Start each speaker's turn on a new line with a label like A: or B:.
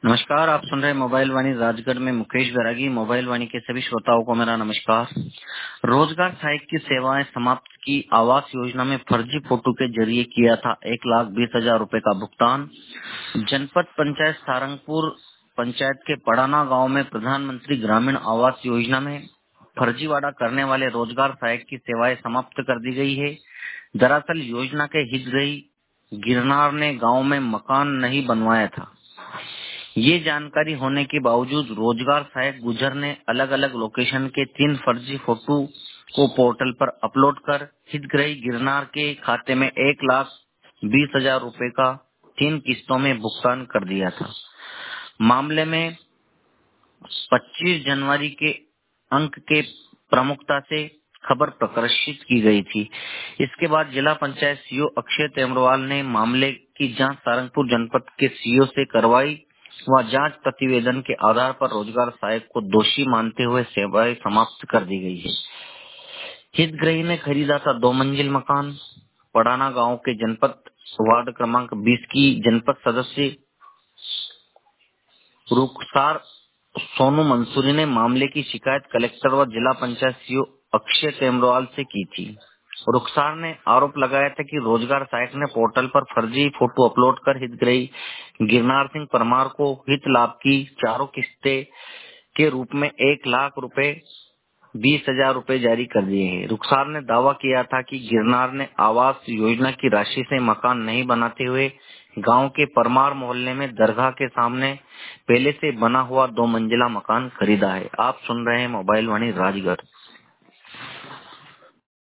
A: नमस्कार, आप सुन रहे हैं मोबाइल वाणी राजगढ़ में मुकेश बैरागी। मोबाइल वाणी के सभी श्रोताओं को मेरा नमस्कार। रोजगार सहायक की सेवाएं समाप्त की। आवास योजना में फर्जी फोटो के जरिए किया था 1,20,000 रुपए का भुगतान। जनपद पंचायत सारंगपुर पंचायत के पड़ाना गांव में प्रधानमंत्री ग्रामीण आवास योजना में फर्जीवाड़ा करने वाले रोजगार सहायक की सेवाएं समाप्त कर दी गई है। दरअसल योजना के हितग्राही गिरनार ने गांव में मकान नहीं बनवाया था। ये जानकारी होने के बावजूद रोजगार सहायक गुजर ने अलग अलग लोकेशन के 3 फर्जी फोटो को पोर्टल पर अपलोड कर हितग्राही गिरनार के खाते में 1,20,000 रुपए का 3 किस्तों में भुगतान कर दिया था। मामले में 25 जनवरी के अंक के प्रमुखता से खबर प्रकाशित की गई थी। इसके बाद जिला पंचायत सीओ अक्षय तेमरवाल ने मामले की जांच सारंगपुर जनपद के सीओ से करवाई व जांच प्रतिवेदन के आधार पर रोजगार सहायक को दोषी मानते हुए सेवाएं समाप्त कर दी गई है। हितग्राही ने खरीदा था 2 मंजिल मकान। पड़ाना गांव के जनपद वार्ड क्रमांक 20 की जनपद सदस्य रुखसार सोनू मंसूरी ने मामले की शिकायत कलेक्टर व जिला पंचायत सीओ अक्षय तेमरवाल से की थी। रुखसार ने आरोप लगाया था कि रोजगार सहायक ने पोर्टल पर फर्जी फोटो अपलोड कर हितग्राही गिरनार सिंह परमार को हित लाभ की 4 किस्तें के रूप में 1,20,000 रुपए जारी कर दिए हैं। रुखसार ने दावा किया था कि गिरनार ने आवास योजना की राशि से मकान नहीं बनाते हुए गांव के परमार मोहल्ले में दरगाह के सामने पहले से बना हुआ 2 मंजिला मकान खरीदा है। आप सुन रहे हैं मोबाइल वाणी राजगढ़।